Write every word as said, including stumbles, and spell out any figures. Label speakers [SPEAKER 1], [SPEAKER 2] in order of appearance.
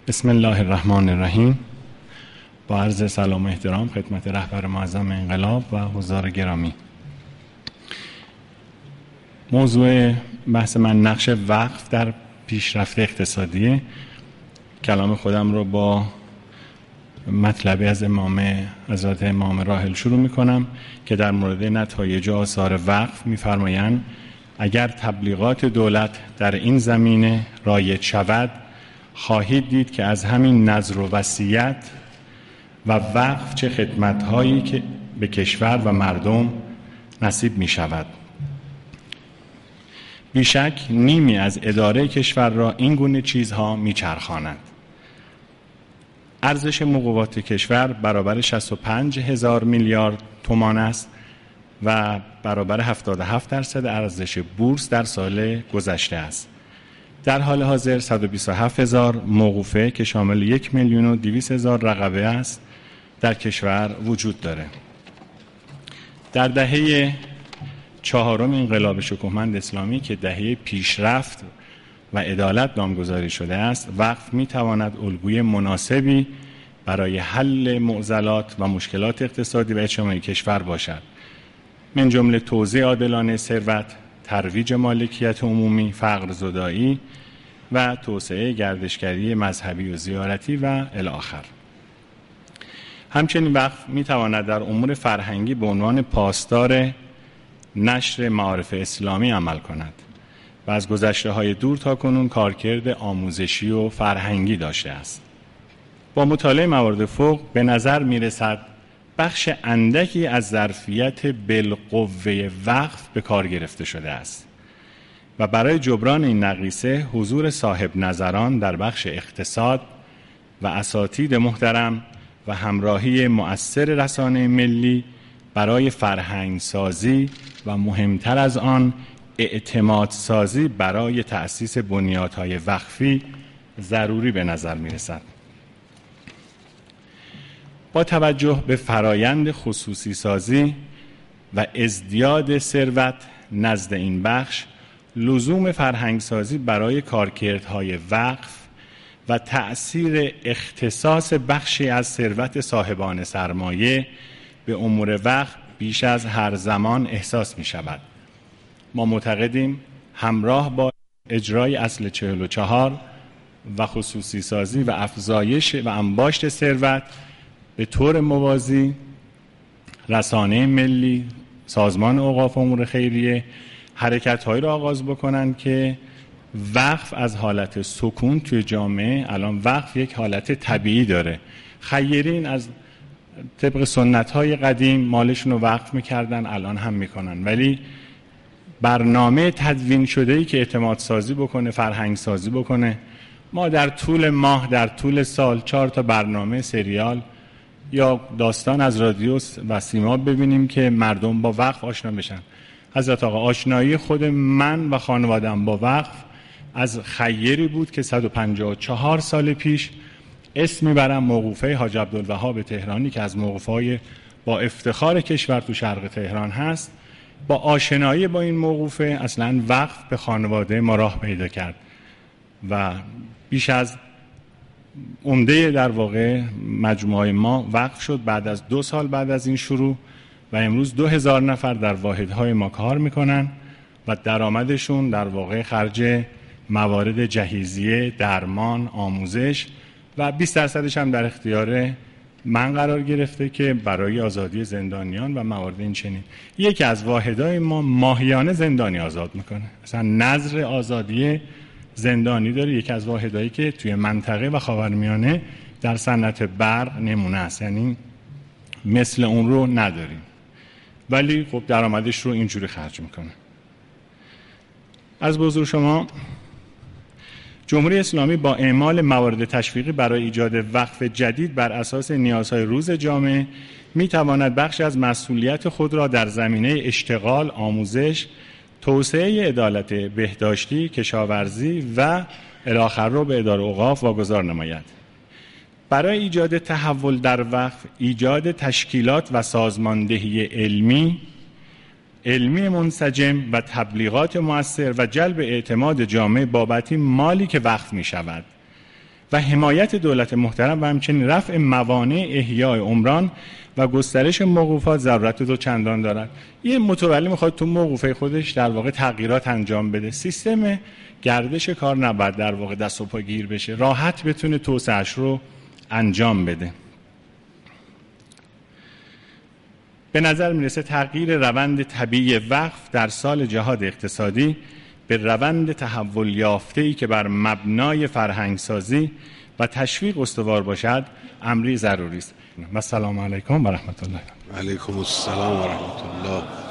[SPEAKER 1] بسم الله الرحمن الرحیم. با عرض سلام و احترام خدمت رهبر معظم انقلاب و حضار گرامی. موضوع بحث من نقش وقف در پیشرفت اقتصادی. کلام خودم رو با مطلبی از امام حضرت امام راحل شروع می کنم که در مورد نتایج آثار وقف می فرمایند اگر تبلیغات دولت در این زمینه رایج شود خواهید دید که از همین نذر و وصیت و وقف چه خدمت‌هایی که به کشور و مردم نصیب می شود. بیشک نیمی از اداره کشور را این گونه چیزها می چرخاند. ارزش موقوفات کشور برابر شصت و پنج هزار میلیارد تومان است و برابر هفتاد و هفت درصد ارزش بورس در سال گذشته است. در حال حاضر صد و بیست و هفت هزار موقوفه که شامل یک میلیون و دویست هزار رقبه است در کشور وجود دارد. در دهه چهارم انقلاب شکوهمند اسلامی که دهه پیشرفت و عدالت نامگذاری شده است، وقف می‌تواند الگوی مناسبی برای حل معضلات و مشکلات اقتصادی و اجتماعی کشور باشد، من جمله توزیع عادلانه ثروت، ترویج مالکیت عمومی، فقر زدایی و توسعه گردشگری مذهبی و زیارتی و الی آخر. همچنین وقف می‌تواند در امور فرهنگی به عنوان پاسدار نشر معارف اسلامی عمل کند و از گذشته‌های دور تا کنون کارکرد آموزشی و فرهنگی داشته است. با مطالعه موارد فوق به نظر می‌رسد بخش اندکی از ظرفیت بالقوه وقف به کار گرفته شده است و برای جبران این نقیصه حضور صاحب نظران در بخش اقتصاد و اساتید محترم و همراهی مؤثر رسانه ملی برای فرهنگ سازی و مهمتر از آن اعتماد سازی برای تأسیس بنیادهای وقفی ضروری به نظر می رسد. با توجه به فرایند خصوصی سازی و ازدیاد ثروت نزد این بخش، لزوم فرهنگ سازی برای کارکردهای وقف و تأثیر اختصاص بخشی از ثروت صاحبان سرمایه به امور وقف بیش از هر زمان احساس می شود. ما معتقدیم همراه با اجرای اصل چهل و چهار و خصوصی سازی و افزایش و انباشت ثروت به طور موازی رسانه ملی، سازمان اوقاف و امور خیریه حرکت‌هایی را آغاز بکنند که وقف از حالت سکون توی جامعه، الان وقف یک حالت طبیعی داره. خیرین از طبق سنت‌های قدیم مالشون رو وقف می‌کردن، الان هم می‌کنن، ولی برنامه تدوین شده‌ای که اعتماد سازی بکنه، فرهنگ سازی بکنه، ما در طول ماه، در طول سال چهار تا برنامه سریال یا داستان از رادیو و سیما ببینیم که مردم با وقف آشنا بشن. حضرت آقا آشنایی خود من و خانواده‌ام با وقف از خیری بود که صد و پنجاه و چهار سال پیش اسم میبرم موقوفه حاج عبدالوهاب تهرانی که از موقوفه‌های با افتخار کشور تو شرق تهران هست. با آشنایی با این موقوفه اصلا وقف به خانواده ما راه پیدا کرد و بیش از عمده در واقع مجموعه ما وقف شد بعد از دو سال بعد از این شروع و امروز دو هزار نفر در واحدهای ما کار میکنن و درآمدشون در واقع خرج موارد جهیزیه، درمان، آموزش و بیست درصدش هم در اختیار من قرار گرفته که برای آزادی زندانیان و موارد این چنین. یکی از واحدهای ما ماهیانه زندانی آزاد میکنه، مثلا نذر آزادی زندانی داره، یکی از واحدهایی که توی منطقه و خاورمیانه در صنعت برق نمونه است، یعنی مثل اون رو نداریم، ولی خب درآمدش رو اینجوری خرج میکنه. از بزرگ شما جمهوری اسلامی با اعمال موارد تشویقی برای ایجاد وقف جدید بر اساس نیازهای روز جامعه میتواند بخشی از مسئولیت خود را در زمینه اشتغال، آموزش، توسعه عدالت بهداشتی، کشاورزی و الی آخر رو به اداره اوقاف واگذار نماید. برای ایجاد تحول در وقف، ایجاد تشکیلات و سازماندهی علمی علمی منسجم و تبلیغات مؤثر و جلب اعتماد جامعه بابت مالی که وقف می شود و حمایت دولت محترم و همچنین رفع موانع احیای عمران و گسترش موقوفات ضرورت دو چندان دارد. یه متولی میخواد تو موقوفه خودش در واقع تغییرات انجام بده، سیستم گردش کار نباید در واقع دست و پا گیر بشه، راحت بتونه توسعه‌اش رو انجام بده. به نظر میرسه تغییر روند طبیعی وقف در سال جهاد اقتصادی به روند تحول یافته‌ای که بر مبنای فرهنگسازی و تشویق استوار باشد امری ضروری است. و السلام علیکم و رحمت الله.
[SPEAKER 2] و علیکم السلام و رحمت الله.